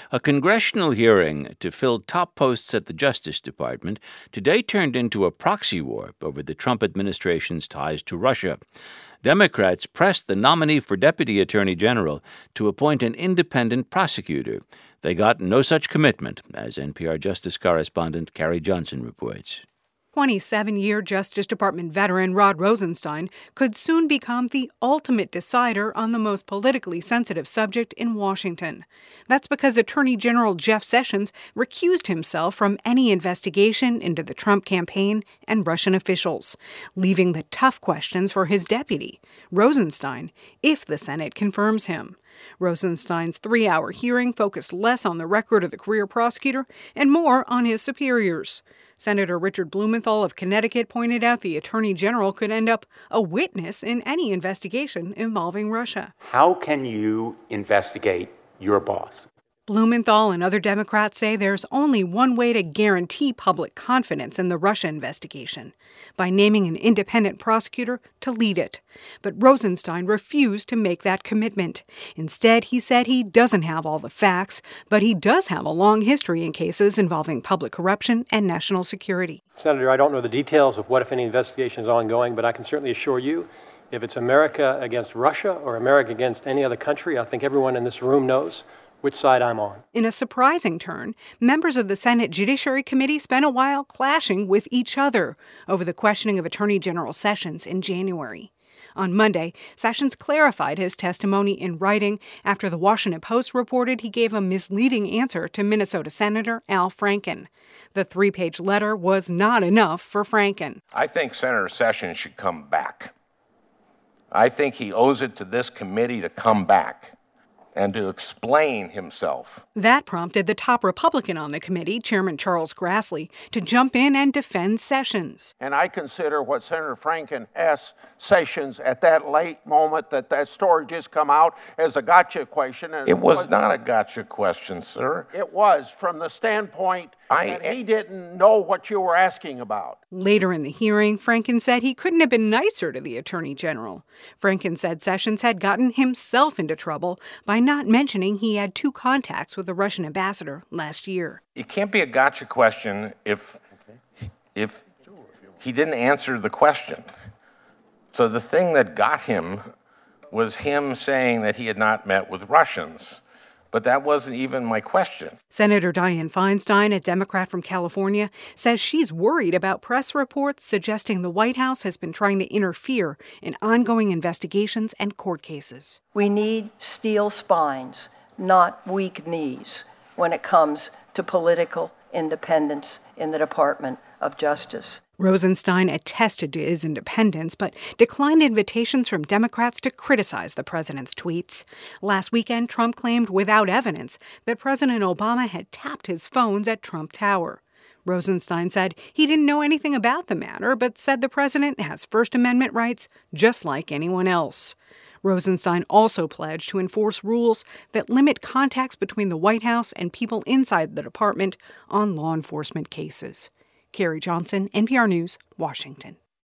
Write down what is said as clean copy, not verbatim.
A congressional hearing to fill top posts at the Justice Department today turned into a proxy war over the Trump administration's ties to Russia. Democrats pressed the nominee for Deputy Attorney General to appoint an independent prosecutor. They got no such commitment, as NPR Justice correspondent Carrie Johnson reports. 27-year Justice Department veteran Rod Rosenstein could soon become the ultimate decider on the most politically sensitive subject in Washington. That's because Attorney General Jeff Sessions recused himself from any investigation into the Trump campaign and Russian officials, leaving the tough questions for his deputy, Rosenstein, if the Senate confirms him. Rosenstein's 3-hour hearing focused less on the record of the career prosecutor and more on his superiors. Senator Richard Blumenthal of Connecticut pointed out the Attorney General could end up a witness in any investigation involving Russia. How can you investigate your boss? Blumenthal and other Democrats say there's only one way to guarantee public confidence in the Russia investigation, by naming an independent prosecutor to lead it. But Rosenstein refused to make that commitment. Instead, he said he doesn't have all the facts, but he does have a long history in cases involving public corruption and national security. Senator, I don't know the details of what, if any, investigation is ongoing, but I can certainly assure you, if it's America against Russia or America against any other country, I think everyone in this room knows which side I'm on. In a surprising turn, members of the Senate Judiciary Committee spent a while clashing with each other over the questioning of Attorney General Sessions in January. On Monday, Sessions clarified his testimony in writing after the Washington Post reported he gave a misleading answer to Minnesota Senator Al Franken. The 3-page letter was not enough for Franken. I think Senator Sessions should come back. I think he owes it to this committee to come back and to explain himself. That prompted the top Republican on the committee, Chairman Charles Grassley, to jump in and defend Sessions. And I consider what Senator Franken asked Sessions at that late moment, that story just come out, as a gotcha question. And it was not a gotcha question, sir. It was, from the standpoint that he didn't know what you were asking about. Later in the hearing, Franken said he couldn't have been nicer to the Attorney General. Franken said Sessions had gotten himself into trouble by not mentioning he had 2 contacts with the Russian ambassador last year. It can't be a gotcha question if he didn't answer the question. So the thing that got him was him saying that he had not met with Russians. But that wasn't even my question. Senator Dianne Feinstein, a Democrat from California, says she's worried about press reports suggesting the White House has been trying to interfere in ongoing investigations and court cases. We need steel spines, not weak knees, when it comes to political independence in the Department of Justice. Rosenstein attested to his independence, but declined invitations from Democrats to criticize the president's tweets. Last weekend, Trump claimed without evidence that President Obama had tapped his phones at Trump Tower. Rosenstein said he didn't know anything about the matter, but said the president has First Amendment rights just like anyone else. Rosenstein also pledged to enforce rules that limit contacts between the White House and people inside the department on law enforcement cases. Carrie Johnson, NPR News, Washington.